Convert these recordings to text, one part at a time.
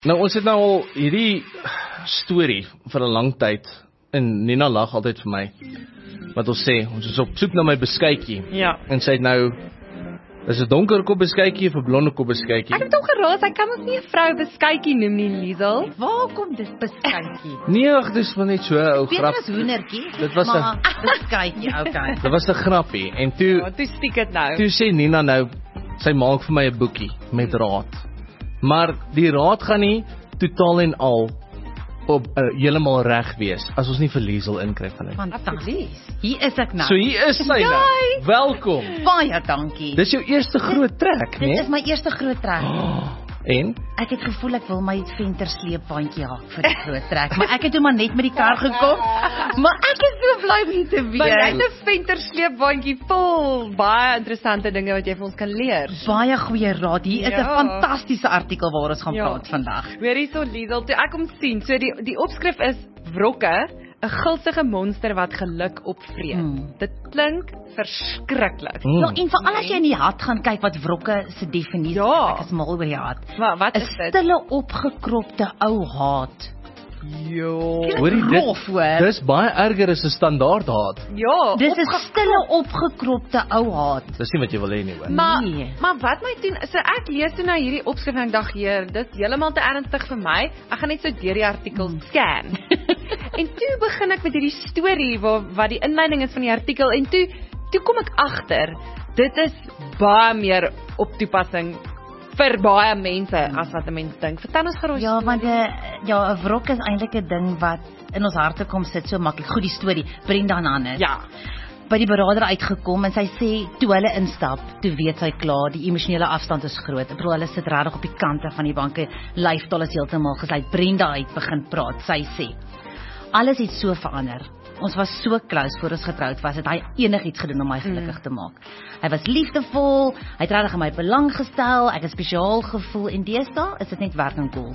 Nou ons het nou al hierdie storie vir 'n lang tyd en Nina lag altyd vir my. Wat ons sê, ons is op soek na my beskuitjie. Ja. En sy het nou is 'n donker kop beskuitjie of 'n blonde kop beskuitjie? Ek het hom geraas, hy kan ons nie 'n vrou beskuitjie noem nie, Liesel. Waar kom dit beskuitjie? Nee, ag, dis maar net so 'n ou grap. Dit was hoendertjie. Dit was 'n maar beskuitjie, okay. Dit was 'n grappie en toe Ja, toe stiek dit nou. toe sê Nina nou sy maak vir my 'n boekie met raad. Maar die raad gaan nie totaal en al op heeltemal reg wees as ons nie vir Liesel inkry van dit. Fantasties. Hier is ek nou. So hier is sy nou. Welkom. Baie dankie. Dis jou eerste groot trek, Dit né? is my eerste groot trek. En Ek het gevoel ek wil my venter sleepbandjie haak vir die groot trek, maar ek het toe maar net met die kar gekom. Maar ek is so bly om hier te Maar jy het wees. 'n ventersleepbandjie vol baie interessante dinge wat jy vir ons kan leer. Baie goeie raad. Hier is 'n Ja. fantastiese artikel waar ons gaan Ja. praat vandag. Weer hierso Liesel, toe ek hom sien. So die opskrif is wrokke, 'n gulsige monster wat geluk opvreet. Dit klink verskriklik. Ja, en veral as jy in die hart gaan kyk wat wrokke se definisie Ja. is, ek is mal oor die hart. Maar wat 'n is dit? Stille opgekropte ou haat. Jo. hoorie rof, hoor. dis baie erger as 'n standaard haat. Ja, Dis 'n stille opgekropte ou haat. Dis nie wat jy wil hê nie, hoor. Nee. Maar wat my doen, so ek lees toe nou hierdie opskrif en ek dink, "Heer, dis heeltemal te ernstig vir my. Ek gaan net so deur die artikel scan." En toe begin ek met hierdie storie wat die inleiding is van die artikel en toe kom ek agter, dit is baie meer op toepassing vir baie mense as wat 'n mens dink. Vertel ons gerus. Ja, want 'n wrok is eintlik 'n ding wat in ons harte kom sit so maklik. Goed, die storie, Brenda en Hannes. Ja. By die beraader uitgekom en sy sê toe hulle instap, toe weet sy klaar die emosionele afstand is groot. Ek bedoel hulle sit regtig op die kante van die banke, lyfstaal is heeltemal gesluit. Brenda het begin praat. Sy sê alles het so verander. Ons was so close voor ons getroud was, het hy enigiets gedoen om my gelukkig te maak. Hy was liefdevol, hy het regtig in my belang gestel, ek het spesiaal gevoel en deesdae is dit net werk en golf.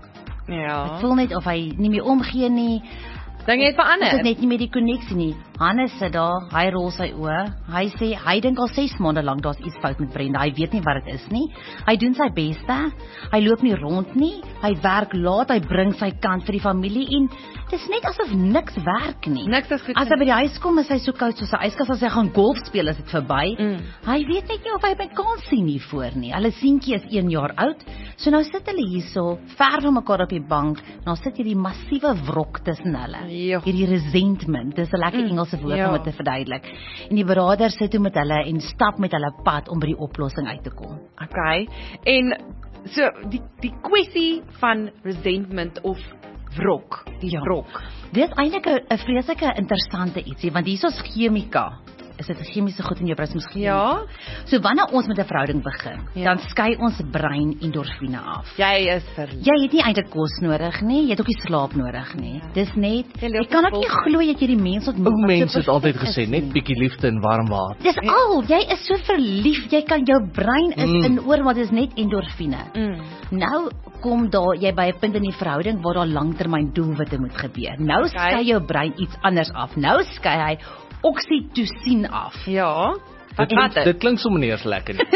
Ja. Ek voel net of hy nie meer omgee nie. Dink jy het verander? Dit is net nie meer die koneksie nie. Hannes sit daar, hy rol sy oë. Hy sê hy dink al 6 maande lank daar's iets fout met Brenda. Hy weet nie wat dit is nie. Hy doen sy beste. Hy loop nie rond nie. Hy werk laat, hy bring sy kant vir die familie en dis net asof niks werk nie. Niks is goed. As hy by die huis kom, is hy so koud soos 'n yskas. As hy gaan golf speel, is dit verby. Hy weet net nie of hy by kans sien nie voor nie. Hulle seentjie is 1 jaar oud. So nou sit hulle hierso, ver van mekaar op die bank. Nou sit hierdie massiewe wrok tussen hulle. Ja. Hierdie resentment, dis 'n lekker Engelse woord om dit te verduidelik. En die beraader sit toe met hulle en stap met hulle pad om by die oplossing uit te kom. Okay. En so die kwessie van resentment of wrok, die Ja. wrok. Dit is eintlik 'n vreeslike interessante ietsie, want hier is chemika. Is dit 'n chemiese goed in jou brein? Ja. So wanneer ons met 'n verhouding begin, Ja. dan skei ons brein endorfine af. Jy is verlief. Jy het nie eintlik kos nodig nie, jy het ook nie slaap nodig nie. Dis net, Jy jy loop kan ook vol- nie glo dat jy die mens ontmoet. Ou wat so mense het altyd perfek gesê is net nie. bietjie liefde en warm water. Dis al, jy is so verlief, jy kan jou brein is in oor, maar dis net endorfine. Nou kom daar jy by 'n punt in die verhouding waar daar langtermyn doelwitte moet gebeur. Nou skei jou brein iets anders af. Nou skei hy oksitosien af. Ja. Wat Dit dit? klink sommer nie eens lekker nie.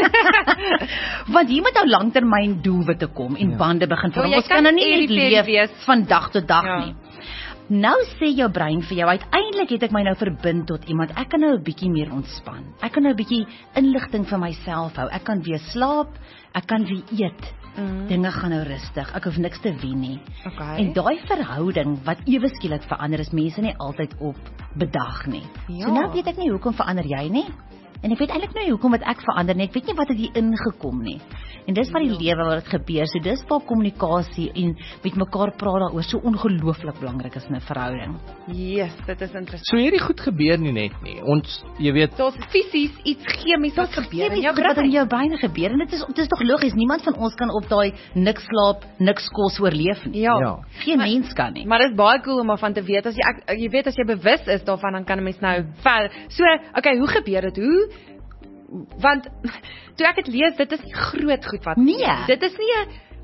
Want hier moet nou langtermyn doelwitte kom en bande begin vorm. jy Ons kan kan nou nie nie net irriteerd leef wees. van dag tot dag Ja. nie. Nou sê jou brein vir jou, uiteindelik het ek my nou verbind tot iemand. Ek kan nou 'n bietjie meer ontspan. Ek kan nou 'n bietjie inligting vir myself hou. Ek kan weer slaap, ek kan weer eet. Dinge gaan nou rustig. Ek hoef niks te wen nie. Okay. En daai verhouding wat ewe skielik verander is mense nie altyd op bedag nie. Ja. So nou weet ek nie hoekom verander jy nie. En ek weet eintlik nou hoekom het ek verander nie. Ek weet nie wat het hier ingekom nie. En dis wat die lewe wat dit gebeur. So dis waar kommunikasie en met mekaar praat daaroor so ongelooflik belangrik is in 'n verhouding. Yes, dit is interessant. So hierdie goed gebeur nie net nie. Ons, jy weet, Daar's fisies iets chemies wat gebeur in jou wat in brein. jou brein gebeur en dit is tog logies. Niemand van ons kan op daai niks slaap, niks kos oorleef nie. Ja. Geen mens kan nie. Maar dit is baie cool om daarvan te weet. As jy weet as jy bewus is daarvan, dan kan 'n mens nou ver. So, okay, hoe gebeur dit? Hoe? Want toe ek dit lees, dit is nie groot goed wat. Nee. Dit is nie 'n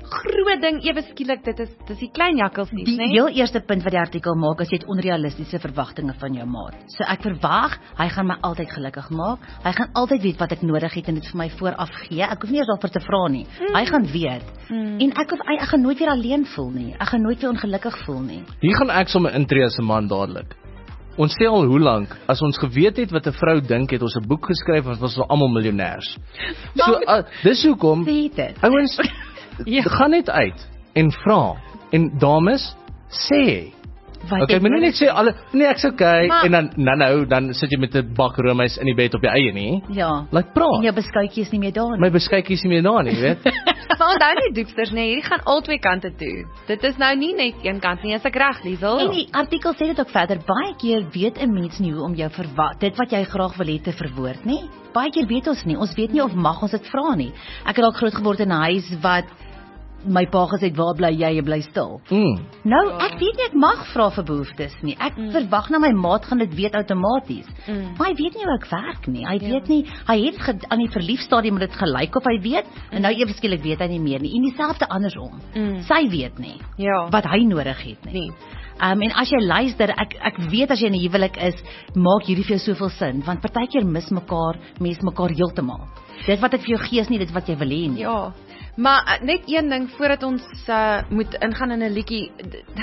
groot ding ewe skielik dis die klein jakkalsies, Die né? heel eerste punt wat die artikel maak is jy het onrealistiese verwagtinge van jou maat. So ek verwag, hy gaan my altyd gelukkig maak. Hy gaan altyd weet wat ek nodig het en dit vir my vooraf gee. Ek hoef nie eers daarvoor te vra nie. Hy gaan weet. En ek gaan nooit weer alleen voel nie. Ek gaan nooit weer ongelukkig voel nie. Hier gaan ek sommer intree as 'n man dadelik. Ons sê al hoe lank, as ons geweet het wat 'n vrou dink, het ons 'n boek geskryf en was ons almal miljonêers. So dis hoekom Weet dit. ouens gaan net uit en vra. En dames, sê. Okay, moenie net sê alle nee, ek's okay Maar- en dan sit jy met 'n bak roomys in die bed op jou eie nie. Ja. Laat praat. En jou beskuitjie is nie meer daar nie. My beskuitjie is nie meer daar nie, jy weet. Maar onthou nie doepsters nee, hierdie gaan al twee kante toe. Dit is nou nie net een kant nie, as ek reg, Liesel. En die artikel sê dit ook verder, baie keer weet 'n mens nie hoe om jou dit wat jy graag wil hê te verwoord nie. Baie keer weet ons nie. Ons weet nie of mag ons dit vra nie. Ek het dalk groot geword in 'n huis wat my pa gesê het, waar bly jy? Jy bly stil. Nou, ek weet nie ek mag vra vir behoeftes nie. Ek verwag na my maat gaan dit weet outomaties. Maar hy weet nie hoe ek werk nie. Hy weet nie, hy het aan die verliefstadium dit gelyk of hy weet en nou ewe skielik weet hy nie meer nie. En dieselfde andersom. Sy weet nie wat hy nodig het nie. Nee. En as jy luister, ek weet as jy in 'n huwelik is, maak hierdie vir jou soveel sin, want partykeer mense mekaar heeltemal. Dit wat ek vir jou gee is nie dit wat jy wil hê nie. Ja. Maar net een ding voordat ons moet ingaan in 'n liedjie.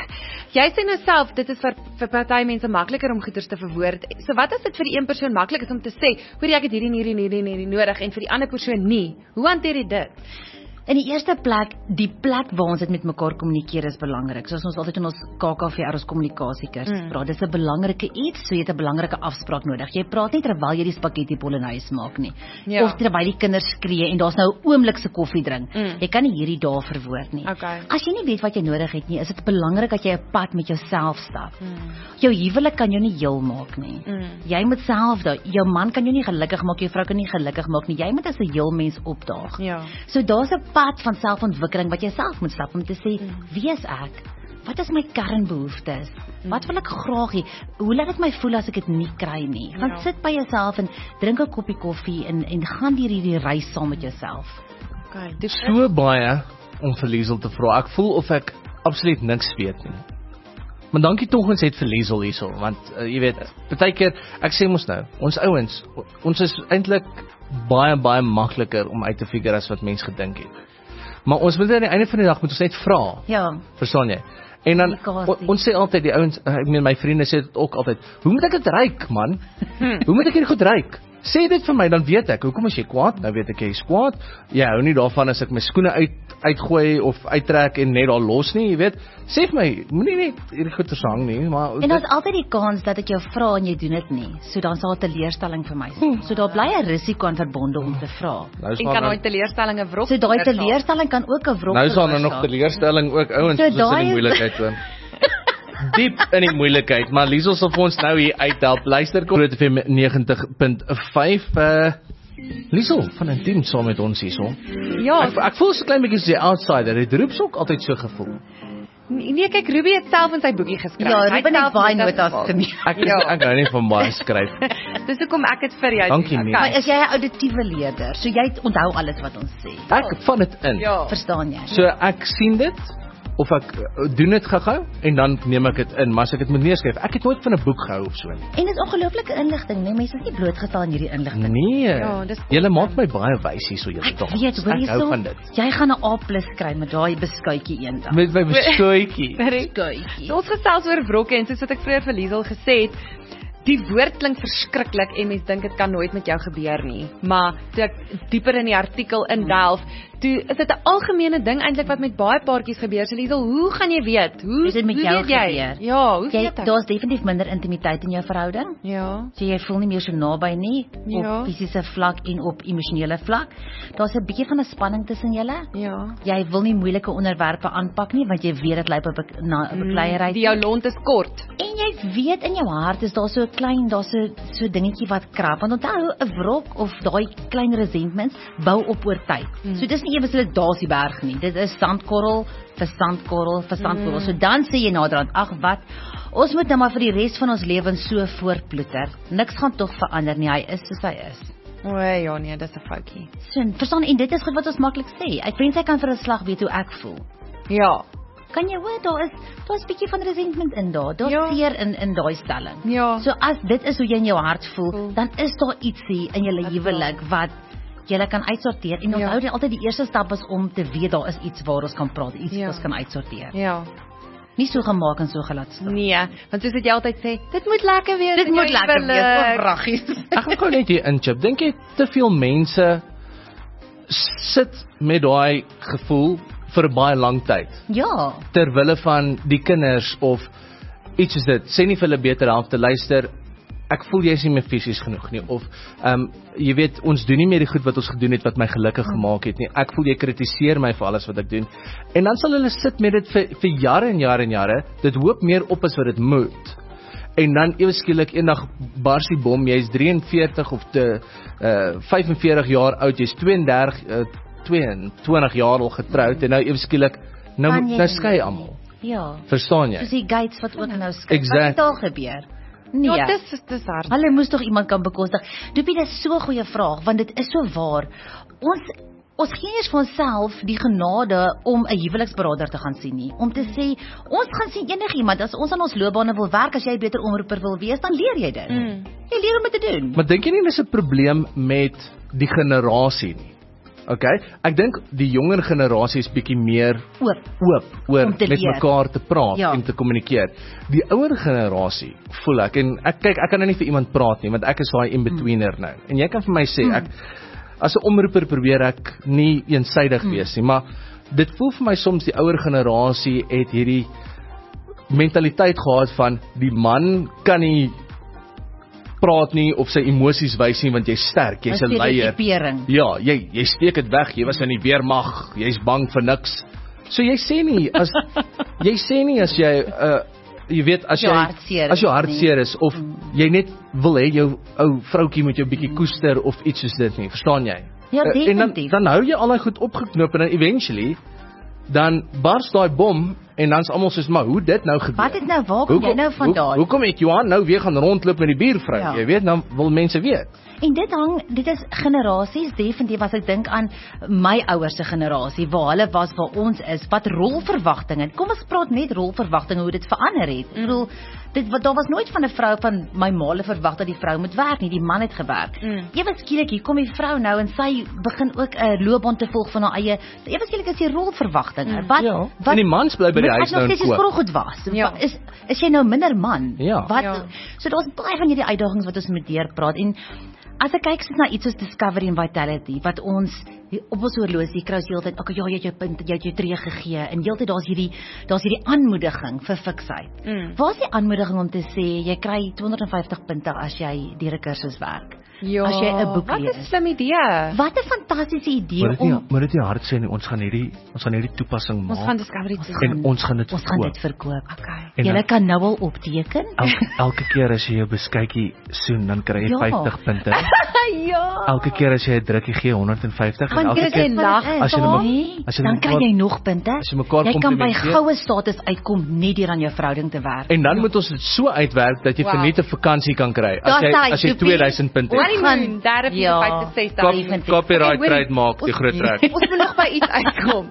Jy sê nou self dit is vir party mense makliker om goeders te verwoord. So wat as dit vir die een persoon maklik is om te sê, hoor jy ek het hierdie nodig en vir die ander persoon nie. Hoe hanteer jy dit? In die eerste plek, die plek waar ons dit met mekaar kommunikeer is belangrik. Soos ons altyd in ons KKV ons kommunikasiekursus praat, dis 'n belangrike iets, so jy het 'n belangrike afspraak nodig. Jy praat nie terwyl jy die spaghetti bolognese maak nie. Ja. Of terwyl die kinders skree en daar's nou 'n oomblik se koffie drink. Jy kan nie hierdie dae verwoord nie. Okay. As jy nie weet wat jy nodig het nie, is dit belangrik dat jy 'n pad met jouself stap. Jou huwelik kan jou nie heel maak nie. Jy moet self jou man kan jou nie gelukkig maak, jou vrou kan nie gelukkig maak nie. Jy moet as 'n heel mens opdaag. Ja. So daar's 'n pad van selfontwikkeling wat jy self moet stap om te sê, wie is ek? Wat is my kernbehoeftes? Wat wil ek graag hê? Hoe laat dit my voel as ek dit nie kry nie? Gaan sit by jouself en drink 'n koppie koffie en gaan hierdie reis saam met jouself. Okay. Dis So baie om vir Liesel te vra. Ek voel of ek absoluut niks weet nie. Maar dankie tog ons het vir Liesel hierso, want jy weet, partykeer ek sê mos nou, ons ouens, ons is eintlik baie makliker om uit te figure as wat mense gedink het. Maar ons moet aan die einde van die dag moet ons net vra. Ja. Verstaan jy? En dan ons sê altyd die ouens, ek meen my vriende sê dit ook altyd, hoe moet ek dit ruik man? Hoe moet ek hierdie goed ruik? Sê dit vir my, dan weet ek. Hoekom is jy kwaad? Nou weet ek jy is kwaad. Jy hou nie daarvan as ek my skoene uitgooi of uittrek en net daar los nie, jy weet. Sê vir my, moenie net hierdie goeders hang nie, maar En daar's altyd die kans dat ek jou vra en jy doen dit nie. So dan sal 'n teleurstelling vir my wees. So daar bly 'n risiko aan verbonde om te vra. nou is en maar kan nou, daai teleurstellinge wrok. So daai teleurstelling kan ook 'n wrok nou is daar nou nog veroorsaak. teleurstelling ook ouens, So dis in daai die is- moeilikheid hoor. Diep in die moeilikheid, maar Liesel sal vir ons nou hier uithelp. Luister kom Groot FM 90.5 Liesel van Intiem saam met ons hierso. Ja, Ek voel so 'n klein bietjie soos die outsider. Het Roeps ook altyd so gevoel? nee, kyk Ruby het self in sy boekie geskryf. Ja, Hy Ruben self het baie notas notas gemaak. geneem. Ek hou nie van baie skryf. Dis hoekom ek dit vir jou Dankie, doen. nee. Maar is jy 'n auditiewe leerder? So jy onthou alles wat ons sê. Ek vat dit in. Ja. Verstaan jy? So ek sien dit of ek doen dit gou-gou en dan neem ek dit in, maar as ek dit moet neerskryf, ek het nooit van 'n boek gehou of so nie. En dit is ongelooflike inligting, né? Mense is nie blootgestel aan hierdie inligting. Nee. Ja, dis Julle maak my baie wys hierso julle Ek tog. weet, hoor Ek hou hierso. van dit. Jy gaan 'n A+ kry met daai beskuitjie eendag. Met my beskuitjie. beskuitjie. So ons gesels oor wrokke en soos wat ek vroeër vir Liesel gesê het, die woord klink verskriklik en mense dink dit kan nooit met jou gebeur nie. Maar toe ek dieper in die artikel indelf, toe is dit 'n algemene ding eintlik wat met baie paartjies gebeur. So Liesel, hoe gaan jy weet? Hoe Is dit met hoe jou weet jy? gebeur? Ja, hoe Jy weet ek? daar's definitief minder intimiteit in jou verhouding. Ja. So jy voel nie meer so naby nie Ja. op fisiese vlak en op emosionele vlak. Daar's 'n bietjie van 'n spanning tussen julle. Ja. Jy wil nie moeilike onderwerpe aanpak nie want jy weet dit lei op 'n bekleierery. Die jou lont is kort. En jy weet in jou hart is daar so 'n klein, daar's so dingetjie wat krap. Want onthou, 'n wrok of daai klein resentments bou op oor tyd. So dis nie ewe so dit daar is die berg nie. Dit is sandkorrel vir sandkorrel vir sandkorrel. So dan sê jy naderhand, ag wat, ons moet nou maar vir die res van ons lewens so voortploeter. Niks gaan tog verander nie. Hy is soos hy is. O ja, nee, dis 'n foutjie. Verstaan, en dit is goed wat ons maklik sê. Ek wens ek kan vir 'n slag weet hoe ek voel. Ja. Kan jy hoor, daar is bietjie van resentment in daar. Daar's seer in daai stelling. Ja. So as dit is hoe jy in jou hart voel, dan is daar ietsie in julle huwelik wat julle kan uitsorteer. En onthou jy altyd die eerste stap is om te weet daar is iets waar ons kan praat, iets wat ons kan uitsorteer. Ja. Nie so gemaak en so gelaat staan. Nee, want soos wat jy altyd sê, dit moet lekker wees. Dit moet lekker wees, vraggies. Ek gaan gou net hier inchip. Dink jy te veel mense sit met daai gevoel vir 'n baie lang tyd? Ja. Ter wille van die kinders of iets soos dit. Sê nie vir hulle beter help te luister. Ek voel jy is nie meer fisies genoeg nie of jy weet ons doen nie meer die goed wat ons gedoen het wat my gelukkig gemaak het nie. Ek voel jy kritiseer my vir alles wat ek doen. En dan sal hulle sit met dit vir jare en jare en jare. Dit hoop meer op as wat dit moet. En dan ewe skielik eendag bars die bom. Jy's 43 of 45 jaar oud. Jy's 22 jaar al getroud en nou ewe skielik nou skei almal. Ja. Verstaan jy? Soos die Gates wat ook nou skei. Exact. Wat het al gebeur? Nee. Ja, dis hard. Hulle moes tog iemand kan bekostig. Doopie, dit is so 'n goeie vraag want dit is so waar. Ons gee eers vir onsself die genade om 'n huweliksberader te gaan sien nie. Om te sê, ons gaan sien enigiemand as ons aan ons loopbane wil werk, as jy 'n beter omroeper wil wees, dan leer jy dit. Jy leer om dit te doen. Maar dink jy nie dis 'n probleem met die generasie nie? Okay, ek dink die jonger generasie is bietjie meer oop oor met mekaar te praat en te kommunikeer. Die ouer generasie voel ek en ek kan nou nie vir iemand praat nie want ek is daai in-betweener nou. En jy kan vir my sê ek as 'n omroeper probeer ek nie eensydig wees nie, maar dit voel vir my soms die ouer generasie het hierdie mentaliteit gehad van die man kan nie praat nie of sy emosies wys nie want jy's sterk, jy's 'n leier. Ja, jy steek dit weg, jy was in die weermag, jy's bang vir niks. So jy sê nie as jy jy weet as jou hartseer is of jy net wil hê jou ou vroutjie moet jou bietjie koester of iets soos dit nie, verstaan jy? Ja, definitief. En dan hou jy al daai goed opgeknoop en dan eventually dan bars daai bom en dan's almal soos maar hoe dit nou gebeur. Wat het nou waar kom jy nou vandaan? Hoekom het Johan nou weer gaan rondloop met die buurvrou? Ja. Jy weet, dan wil mense weet. En dit is generasies definitief as ek dink aan my ouers se generasie waar hulle was waar ons is, wat rolverwagtinge. Kom ons praat net rolverwagtinge hoe dit verander het. Ek bedoel daar was nooit van 'n vrou van my maale verwag dat die vrou moet werk nie, die man het gewerk. Ewe skielik hier kom die vrou nou en sy begin ook 'n loopbaan te volg van haar eie. Ewe skielik is die rolverwagtinge. Wat en die mans bly by die huis nou en kook. As jy goed was. Ja. Is jy nou minder man? Ja. So daar's baie van hierdie uitdagings wat ons moet deurpraat en as ek kyk na iets soos Discovery and Vitality wat ons op ons horlosie kry ons heeltyd, okay, ja, jy het jou punt, jy het jou tree gegee en heeltyd daar's hierdie aanmoediging vir fiksheid. Waar is die aanmoediging om te sê jy kry 250 punte as jy deur 'n kursus werk? Ja, as jy 'n boek lees. Wat 'n slim idee. Wat 'n fantastiese idee moet dit nie hard sê nie. Ons gaan hierdie toepassing maak. Ons gaan Discovery doen. En ons gaan dit verkoop. Okay. Jy kan nou al opteken. Elke keer as jy jou beskuitjie soen, dan kry jy 50 punte. Ja. Elke keer as jy 'n drukkie gee 150 en elke keer dan kry jy nog punte. Jy kan by goue status uitkom net deur aan jou verhouding te werk. En dan moet ons dit so uitwerk dat jy vir net 'n vakansie kan kry. As jy 2000 punte honeymoon, daar het jy 5 tot 6 dae. Copyright trademark die groot trek. Ons moet nog by iets uitkom.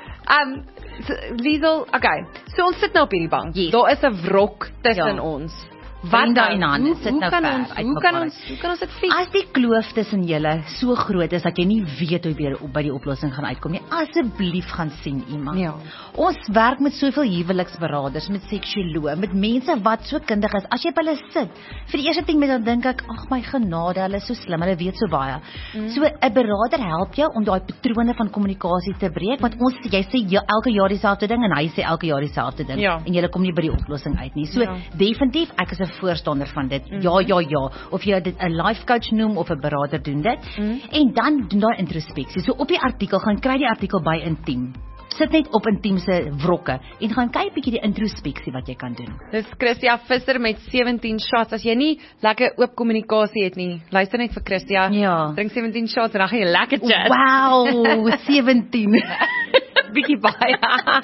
Liesel, okay. So ons sit nou op hierdie bank. Daar is 'n wrok tussen ons. Wat dan sit nou ver? Hoe kan ons dit fix? As die kloof tussen julle so groot is dat jy nie weet hoe jy by die oplossing gaan uitkom nie, asseblief gaan sien iemand. Ja. Ons werk met soveel huweliksberaders, met seksuoloë, met mense wat so kundig is. As jy by hulle sit, vir die eerste ding met dan dink ek, ag my genade, hulle is so slim, hulle weet so baie. So 'n beraader help jou om daai patrone van kommunikasie te breek, want jy sê elke jaar dieselfde ding en hy sê elke jaar dieselfde ding en jy kom nie by die oplossing uit nie. So definitief, ek is 'n voorstander van dit. Ja. Of jy dit 'n life coach noem of 'n beraader doen dit. En dan doen daai introspeksie. So op die artikel gaan kry die artikel by Intiem. Sit net op Intiem se wrokke en gaan kyk bietjie die introspeksie wat jy kan doen. Dis Christia Visser met 17 shots. As jy nie lekker oop kommunikasie het nie, luister net vir Christia. Ja. Drink 17 shots en dan gaan jy lekker chat. Wow, 17. Bietjie baie.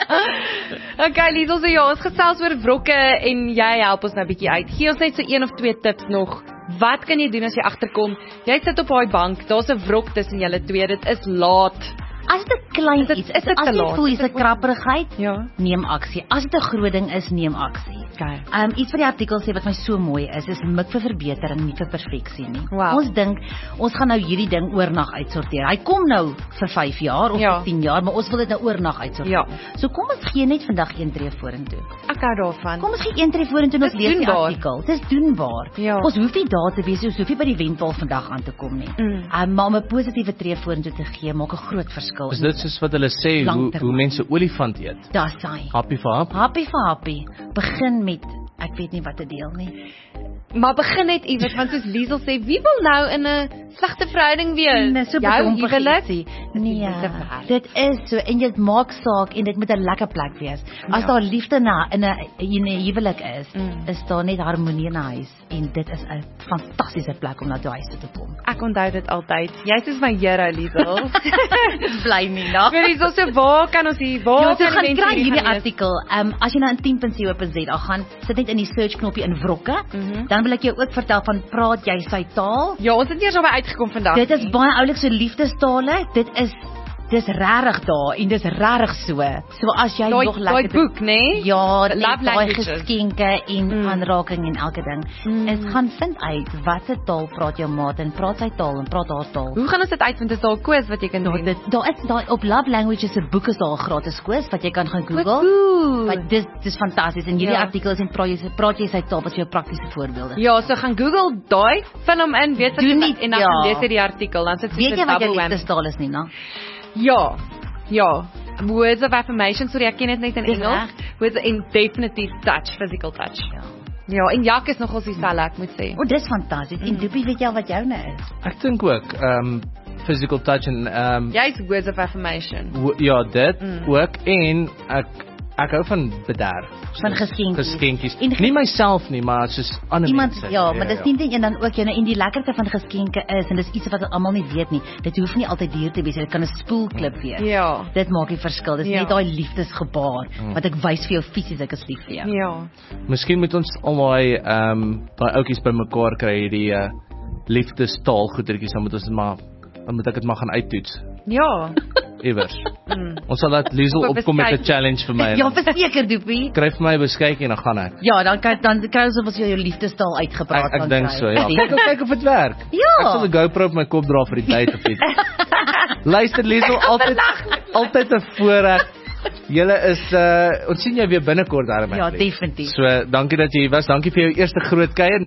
Okay, Liesel, so ons gesels oor wrokke en jy help ons nou bietjie uit. Gee ons net so 1 of 2 tips nog Wat kan jy doen as jy agterkom? Jy sit op daai bank, daar's 'n wrok tussen julle twee, dit is laat. As dit 'n klein iets is, dit as te jy laat? voel jy's 'n krapperigheid, Ja. neem aksie. As dit 'n groot ding is, neem aksie. Okay. Iets wat die artikel sê wat my so mooi is mik vir verbetering, nie vir perfeksie nie. Wow. Ons dink ons gaan nou hierdie ding oornag uitsorteer. Hy kom nou vir 5 jaar of vir 10 jaar, maar ons wil dit nou oornag uitsorteer. Ja. So kom ons gee net vandag een tree vorentoe. Ek hou daarvan. Kom ons gee een tree vorentoe en ons Dis lees die doenbaar. artikel. Dis doenbaar. Ja. Ons hoef nie daar te wees, ons hoef nie by die wenpaal vandag aan te kom nie. Maar om 'n positiewe tree vorentoe te gee, maak 'n groot verskil. Is dit soos wat hulle sê hoe mense olifant eet? Daar's hy. Happy vir hap. Happy vir happy. Begin met ek weet nie wat te deel nie. Maar begin net iewers want soos Liesel sê, wie wil nou in 'n slegte verhouding wees? Nee, so Jou huwelik? Nee, dit is so en dit maak saak en dit moet 'n lekker plek wees. As daar liefde in 'n huwelik is daar net harmonie in 'n huis en dit is 'n fantastiese plek om na toe huis toe te kom. Ek onthou dit altyd. Jy's soos my hero, Liesel. Bly nie, nou. Maar Liesel, so waar kan ons hier, waar Ja, so kan gaan die mense kry hierdie gaan lees? artikel. As jy nou in 10.co.za gaan, sit net in die search knoppie in wrokke. Dan wil ek jou ook vertel van praat jy sy taal. Ja, ons het nie eers daarby uitgekom vandag. Dit is baie oulik so liefdestale. Dis regtig daar en dis regtig so. So as jy nog daai lekker boek, né? Ja, Love daai languages. geskenke en aanraking en elke ding. Is gaan vind uit watter taal praat jou maat en praat sy taal en praat haar taal. Hoe gaan ons dit uitvind? Is daar 'n quiz wat jy kan doen? Daar is daai op Love Languages se boek is daar 'n gratis quiz wat jy kan gaan Google. Cool. Maar dis fantasties en hierdie artikel is en praat jy sy taal wat jou praktiese voorbeelde. Ja, so gaan Google daai, vul hom in, weet wat Doen jy nie- en dan ja. lees jy die artikel, dan sit Weet jy wat jou double whammy. liefdestaal is nie, nou? Ja. Words of affirmation, sorry, ek ken dit net in Dis Engels. Words in definitief touch, physical touch. Ja, en Jak is nogals dieselfde, ek moet sê. O, dis fantasties. En Doopie, weet jy al wat joune is? Ek dink ook physical touch en Jy's words of affirmation. ja, dit ook en ek hou van bederf. Van Geskenkies. En Nie myself nie, maar soos ander iemand mense. ja, maar dis nie en dan ook joune en die lekkerte van geskenke is en dis iets wat almal nie weet nie. Dit hoef nie altyd duur te wees, dit kan 'n spoelklip wees. Ja. Dit maak die verskil. Dis net daai liefdesgebaar wat ek wys vir jou fisies ek is lief vir jou. Ja. Miskien moet ons al daai oudjies bymekaar kry, die liefdestaal goedertjies, dan moet ek dit maar gaan uittoets Ja. iewers. Ons sal laat Liesel Op 'n opkom met 'n beskuit. challenge vir my. Ja, verseker Doopie. Kry vir my 'n beskuitjie en dan gaan ek. Ja, dan kry ons of jou liefdestaal uitgepraat Ek kan dink kry. so, ja. Kyk of dit werk. Ja. Ek sal 'n GoPro op my kop dra vir die tyd of iets. Luister Liesel, altyd 'n voorreg. Julle is ons sien jou weer binnekort daarmee. Ja, definitief. So, dankie dat jy hier was. Dankie vir jou eerste groot kuier.